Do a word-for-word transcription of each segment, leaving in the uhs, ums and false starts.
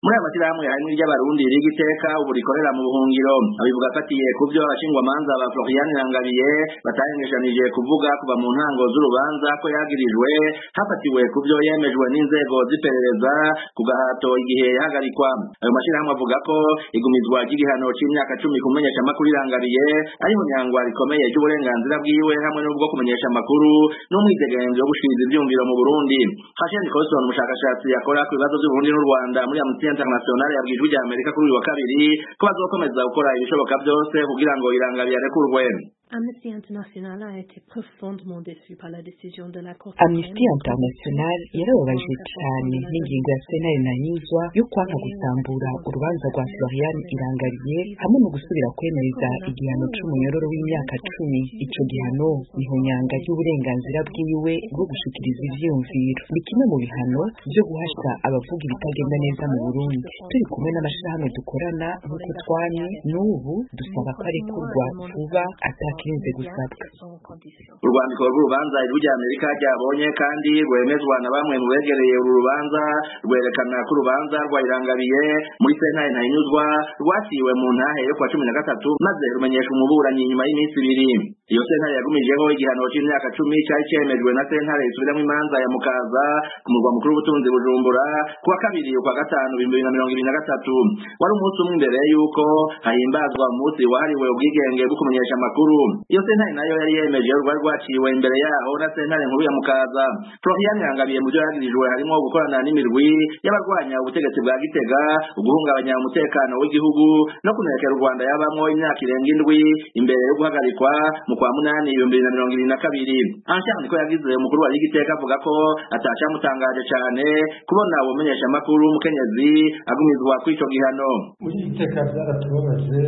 muri aya mashyirahamwe harimo iry'abarundi rigiteka ubu rikorera mu buhungiro abivuga afatiye ku byo abashingwamanza ba Florian Irangabiye batahengeshanije kuvuga kuva mu ntango z'urubanza ko yagirijwe hafatiwe ku byo yemejwe n'inzego z'iperereza ku gahato igihe yahagarikwa. Ayo mashyirahamwe avuga ko igumizwa ry'igihano c'imyaka cumi kumenyesha amakuru Irangabiye ariho nyangwa rikomeye ry'uburenganzira bwiwe hamwe n'ubwo kumenyesha amakuru n'umwidegemvyo wo gushiriza ivyumviro mu Burundi. Hasheni Colson, umushakashatsi yakora ku bibazo by'Uburundi n'u Rwanda muri Amnesty International, yabwijwe rya Amerika kuri uyu wa kabiri ko bazokomeza gukora ibishoboka byose kugira ngo Irangabiye arekurwe. Amnesty International a été profondément déçu par la décision de la Cour. Amnesty International yarababajwe cyane n'ingingo ya sentare ntanyuzwa yo kwanga gusambura urubanza rwa Florian Irangabiye hamwe no gusubira kwemereza igihano c'umunyororo w'imyaka cumi. Ico gihano niho nyanga y'uburenganzira bwiwe bwo gushikiriza ivyumviro. Ni kimwe mu bihano byo guhasha abavuga ibitagenda neza mu Burundi. Turi kumwe n'amashirahamwe dukorana nk'uko twanye n'ubu dusaba ko arekurwa vuba ataka kinze gusabwa. Urwandiko rw'urubanza rw'ijya Amerika ryabonye kandi rwemezwa na bamwe mu begereye uru rubanza rwerekana ko urubanza rwa Irangabiye muri sentare ntanyuzwa rwasiwe mu ntahe yo kwa cumi na gatatu maze rumenyesha umuburanyi nyuma y'iminsi ibiri. Iyo sentare yagumijeho igihano c'imyaka cumi cyari cemejwe na sentare isubiramwo imanza ya Mukaza ku murwa mukuru w'ubutunzi Bujumbura kuwa kabiri ukwa gatanu bibiri na mirongo ibiri na gatatu. Wari umunsi umwe imbere y'uko hahimbazwa umunsi wahariwe ubwigenge bwo kumenyesha amakuru. Iyo sentare nayo yari yemeje rwari rwaciwe imbere yaho na sentare nkuru ya Mukaza. Florian Irangabiye mu byo yagirijwe harimo gukorana n'imirwi y'abarwanya ubutegetsi bwa Gitega, uguhungabanya umutekano w'igihugu no kunekera u Rwanda yabamwo imyaka irenga indwi imbere yo guhagarikwa mu kwa munani ibihumbi bibiri na mirongo ibiri na kabiri. Anshaka niko yagize umukuru wa Gitega avuga ko atacamutangaje cyane kubona uwo menyesha amakuru umukenyezi agumizwa kw'ico gihano. Muri Gitega byaratubabaje,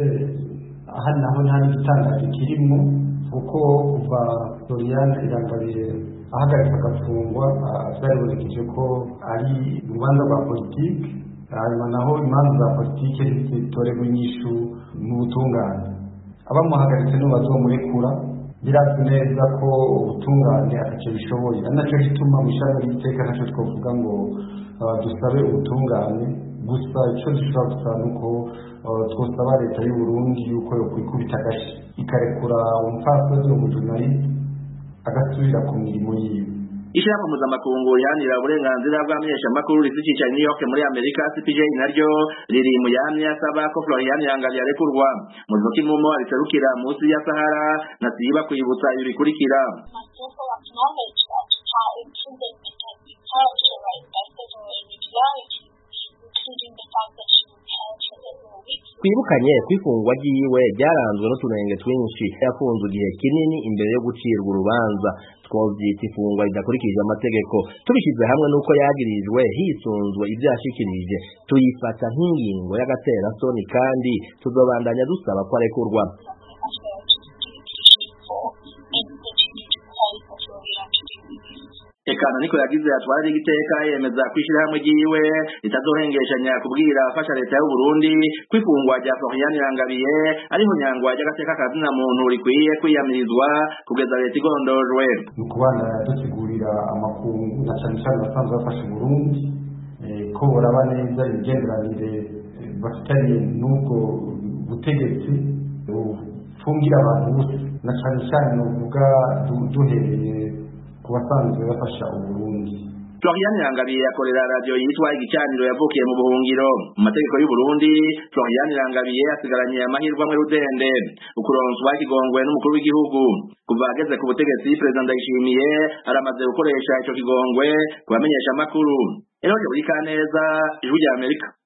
aha naho nta gitangaje kirimo kuko kuva Florian Irangabiye ahagarika agafungwa byaribonekije ko ari urubanza rwa politiki, hanyuma naho imanza za politiki zitorerwa inyishu mu butungane. Abamuhagaritse nibo bazomurekura, birazwi neza ko ubutungane ataco bishoboye. Ari naco gituma mu ishami ry'iteka naco twovuga ngo dusabe ubutungane, gusa ico dushobora gusaba nuko twosaba leta y'u Burundi yuko yokwikubita agashi ikarekura umupfasoni w'umujurnaliste agasubira ku mirimo yiwe. Ishirahamwe mpuzamakungu riharanira uburenganzira bw'abamenyesha amakuru risikiye New York muri Amerika C P J naryo riri mu yamye asaba ko Florian Irangabiye arekurwa. Muzoki Mumo ariserukira munsi ya Sahara nasiba kwibutsa ibikurikira. Kwibukanye kwifungwa ryiwe ryaranzwe n'utunenge twinshi. Yafunzwe igihe kinini imbere yo gucirwa urubanza, twovyita ifungwa ridakurikije amategeko. Tubishyize hamwe n'uko yagirijwe hisunzwe ibyo yashikirije, tuyifata nk'ingingo y'agaterasoni kandi tuzobandanya dusaba ko arekurwa. Ekana niko yagize atwara Igiteka yemeza kwishirahamwe ryiwe ritazohengeshanya kubwira afasha leta y'u Burundi kwifungwa rya Florian Irangabiye ariho nyangwa y'agateka kazina muntu rikwiye kwiyamirizwa kugeza leta igondojwe. Ukubana dusigurira amakungu na cyane cyane basanzwe bafasha Burundi ko boraba neza imigenderanire bafitanye n'ubwo butegetsi bufungira abantu bose, na cyane cyane uvuga duhereye kubasanzwe bafasha Uburundi. Florian Irangabiye akorera radio yitwa Igicaniro yavukiye mu buhungiro. Mu mategeko y'u Burundi, Florian Irangabiye asigaranye amahirwe amwe rudende ukuronswa ikigongwe n'umukuru w'igihugu. Kuva ageze ku butegetsi, President Ndayishimiye aramaze gukoresha ico kigongwe kubamenyesha amakuru. Eroje buri kaneza, Ijwi rya Amerika.